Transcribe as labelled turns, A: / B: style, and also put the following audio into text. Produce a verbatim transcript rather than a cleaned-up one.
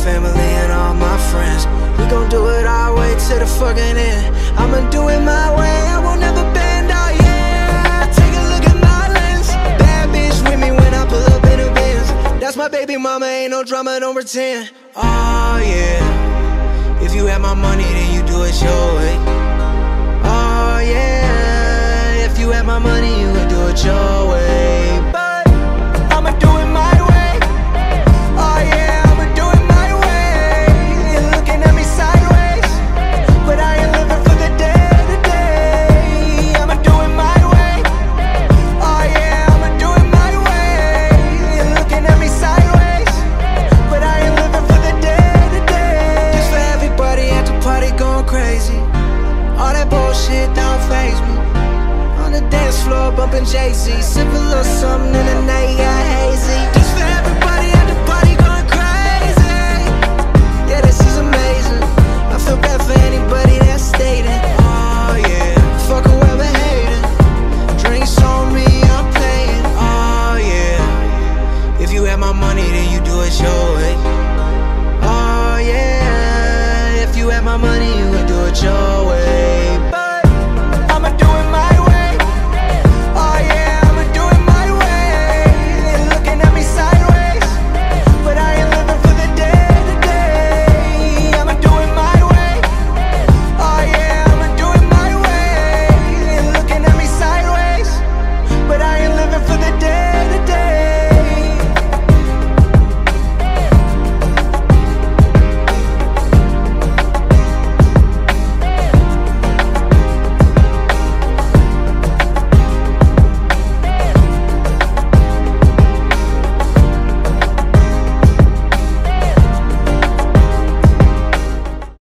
A: family and all my friends. We gon' do it our way to the fucking end. I'ma do it my way, I won't ever bend, oh yeah. Take a look at my lens. Bad bitch with me when I pull up in a Benz. That's my baby mama, ain't no drama, don't pretend. Oh yeah. If you have my money, then you do it your way. Oh yeah. If you have my money, you would do it your way. But I'ma do it my way. Oh yeah, I'ma do it my way. You're looking at me sideways, but I ain't living for the day to day. I'ma do it my way. Oh yeah, I'ma do it my way. You're looking at me sideways, but I ain't living for the day to day. Just for everybody at the party going crazy. All that bullshit don't faze me. On the dance floor bumping Jay-Z, sip a little something and the night got hazy. Just for everybody at the party going crazy. Yeah, this is amazing. I feel bad for anybody that stayed in. Oh yeah, fuck whoever hating. Drinks on me, I'm paying. Oh yeah. If you have my money, then you do it your way. Oh yeah. If you have my money, you would do it your way.